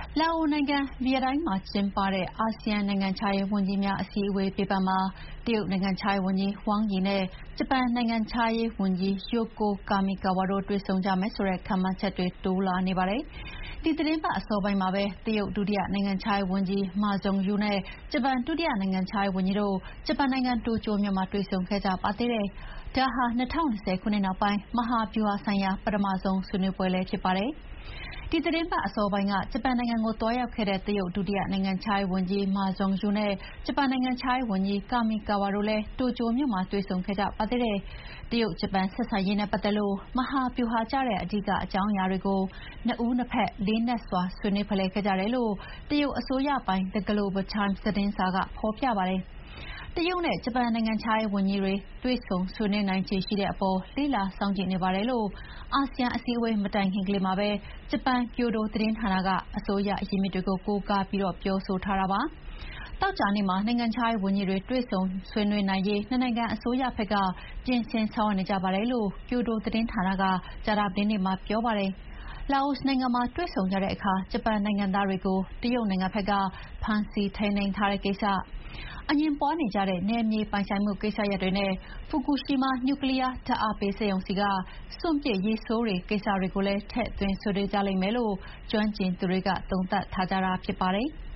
လာအိုနိုင်ငံဗီယက်တိုင်းမှာကျင်းပတဲ့အာဆီယံနိုင်ငံခြားရေးဝန်ကြီးများအစည်းအဝေးဘေးပန်းမှာတရုတ်နိုင်ငံခြားရေးဝန်ကြီးဝမ်ယီနဲ့ဂျပန်နိုင်ငံခြားရေးဝန်ကြီး Yoko Kamikawa တို့တွေ့ဆုံကြမယ်ဆိုတဲ့ခန့်မှန်းချက်တွေတိုးလာနေပါတယ်။ဒီသီတင်းပတ်အစောပိုင်းမှာပဲတရုတ်ဒုတိယနိုင်ငံခြားရေးဝန်ကြီး Ma Zhongyu နဲ့ဂျပန်ဒုတိယနိုင်ငံခြားရေးဝန်ကြီးတို့ဂျပန်နိုင်ငံတိုကျိုမြို့မှာတွေ့ဆုံခဲ့ကြပါသေးတယ်။ဒါဟာ2020ခုနှစ်နောက်ပိုင်းမဟာဗျူဟာဆိုင်ရာပထမဆုံးဆွေးနွေးပွဲလည်းဖြစ်ပါတယ်။ဒီသီတင်းပတ်အစောပိုင်းကဂျပန်နိုင်ငံကိုသွားရောက်ခဲ့တဲ့တရုတ်ဒုတိယနိုင်ငံခြားရေးဝန်ကြီး Ma Zhongyu နဲ့ဂျပန်နိုင်ငံခြားရေးဝန်ကြီး Kamikawa တို့လည်းတိုကျိုမြို့မှာတွေ့ဆုံခဲ့ကြပါသေးတယ်။တရုတ်ဂျပန်ဆက်ဆံရေးနဲ့ပတ်သက်လို့မဟာဗျူဟာကျတဲ့အဓိကအကြောင်းအရာတွေကိုနှစ်ဦးနှစ်ဖက်လေးနက်စွာဆွေးနွေးဖလှယ်ခဲ့ကြတယ်လို့တရုတ်အစိုးရပိုင် The Global Times သတင်းစာကဖော်ပြပါတယ်။တရုတ်နဲ့ဂျပန်နိုင်ငံခြားရေးဝန်ကြီးတွေတွေ့ဆုံဆွေးနွေးနိုင်ခြေရှိတဲ့အပေါ်လေ့လာစောင့်ကြည့်နေပါတယ်လို့အာဆီယံအစည်းအဝေးမတိုင်ခင်ကလေးမှာပဲဂျပန်ကျိုဒိုသတင်းဌာနကအစိုးရအရင်းမြစ်တွေကိုကိုးကားပြီးပြောဆိုထားတာပါ။သောကြာနေ့မှာနိုင်ငံခြားရေးဝန်ကြီးတွေတွေ့ဆုံဆွေးနွေးနိုင်ရေးနှစ်နိုင်ငံအစိုးရဘက်ကပြင်ဆင်ဆောင်ရွက်နေကြပါတယ်လို့ကျိုဒိုသတင်းဌာနကကြာသပတေးနေ့မှာပြောပါတယ်။လာအိုနိုင်ငံမှာတွေ့ဆုံကြတဲ့အခါဂျပန်နိုင်ငံသားတွေကိုတရုတ်နိုင်ငံဘက်ကဖမ်းဆီးထိန်းသိမ်းထားတဲ့ကိစ္စ၊အငြင်းပွားနေကြတဲ့နယ်မြေပိုင်ဆိုင်မှုကိစ္စရပ်တွေနဲ့ဖူကူရှီမာနျူကလီးယားဓာတ်အားပေးစက်ရုံဆီကစွန့်ပစ်ရိဆိုးတွေကိစ္စတွေကိုလည်းထည့်သွင်းဆွေးနွေးကြလိမ့်မယ်လို့ကျွမ်းကျင်သူတွေကသုံးသပ်ထားကြတာဖြစ်ပါတယ်။